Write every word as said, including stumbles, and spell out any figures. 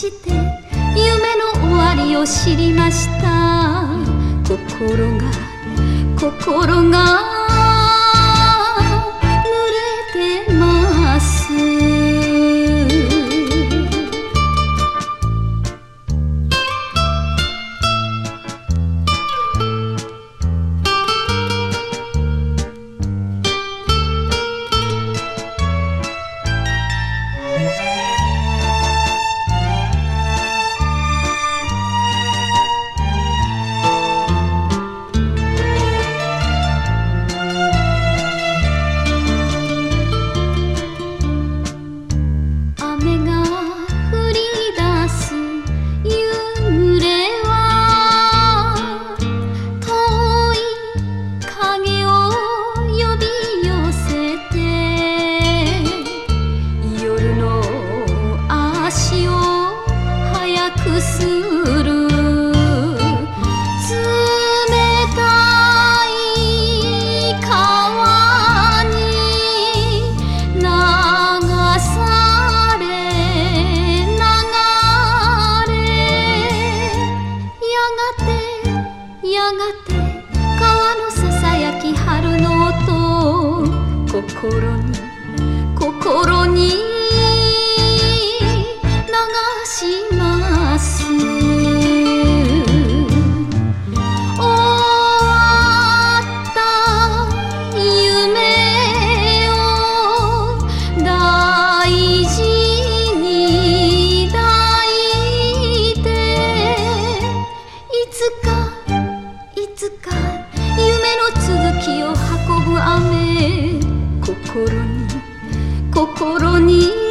して夢の終わりを知りました。心が心が濡れてます。する冷たい川に流され流れやがてやがて川のささやき春の音心に心に流します終わった夢を大事に抱いていつかいつか夢の続きを運ぶ雨心に心に